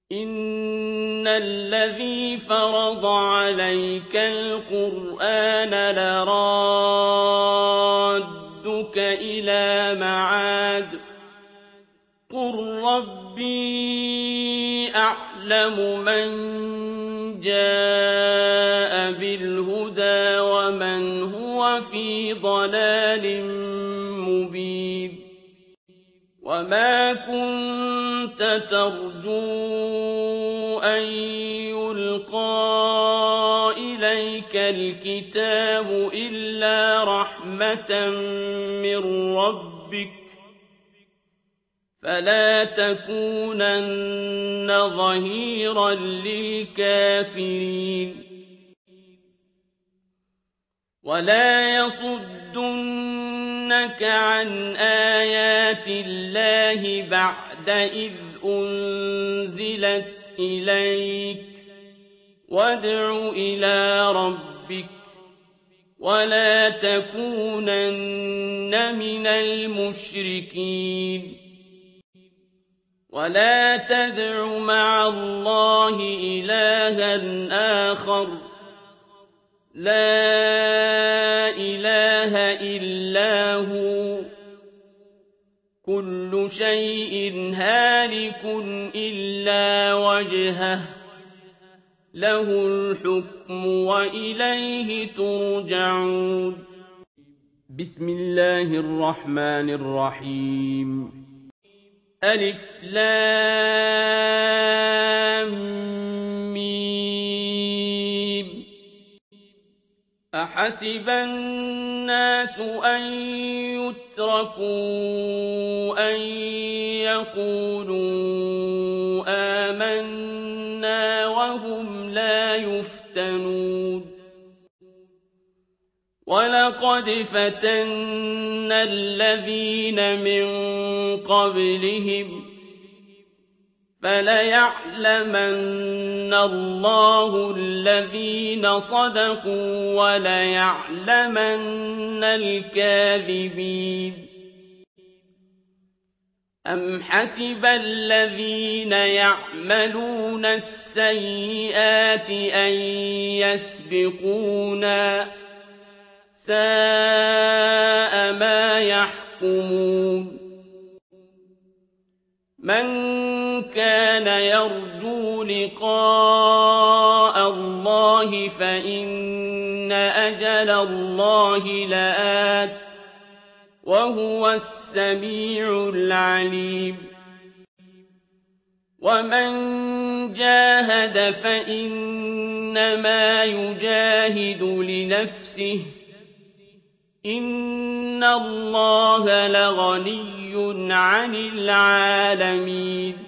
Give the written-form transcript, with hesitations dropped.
إِنَّ الَّذِي فَرَضَ عَلَيْكَ الْقُرْآنَ لَرَادُّكَ إِلَىٰ مَعَادٍ ۚ قُل رَّبِّي أَعْلَمُ مَن جَاءَ بِالْهُدَىٰ وَمَنْ هُوَ فِي ضَلَالٍ مُّبِينٍ وَمَا كُنتَ تَرْجُو أَن يُلْقَىٰ إِلَيْكَ الْكِتَابُ إِلَّا رَحْمَةً مِّن رَّبِّكَ ۖ فَلَا تَكُونَنَّ ظَهِيرًا لِّلْكَافِرِينَ وَلَا يَصُدُّنَّكَ عَنْ آيَاتِ اللَّهِ بَعْدَ إِذْ أُنزِلَتْ إِلَيْكَ ۖ وَادْعُ إِلَىٰ رَبِّكَ وَلَا تَكُونَنَّ مِنَ الْمُشْرِكِينَ وَلَا تَدْعُ مَعَ اللَّهِ إِلَٰهًا آخَرَ ۖ لَا إِلَٰهَ إِلَّا هُوَ ۚ كُلُّ شَيْءٍ هَالِكٌ إِلَّا وَجْهَهُ ۚ لَهُ الْحُكْمُ وَإِلَيْهِ تُرْجَعُونَ بسم الله الرحمن الرحيم ألف لام ميم أحسب الناس أن يتركوا أن يقولوا آمنا وهم لا يفتنون وَلَقَدْ فَتَنَّا الَّذِينَ مِن قَبْلِهِمْ فَلَيَعْلَمَنَّ اللَّهُ الَّذِينَ صَدَقُوا وَلَيَعْلَمَنَّ الْكَاذِبِينَ أَمْ حَسِبَ الَّذِينَ يَعْمَلُونَ السَّيِّئَاتِ أَن يَسْبِقُونَا ۚ سَاءَ مَا يَحْكُمُونَ مَن كَانَ يَرْجُو لِقَاءَ اللَّهِ فَإِنَّ أَجَلَ اللَّهِ لَآتٍ ۚ وَهُوَ السَّمِيعُ الْعَلِيمُ وَمَن جَاهَدَ فَإِنَّمَا يُجَاهِدُ لِنَفْسِهِ ۚ إِنَّ اللَّهَ لَغَنِيٌّ عَنِ الْعَالَمِينَ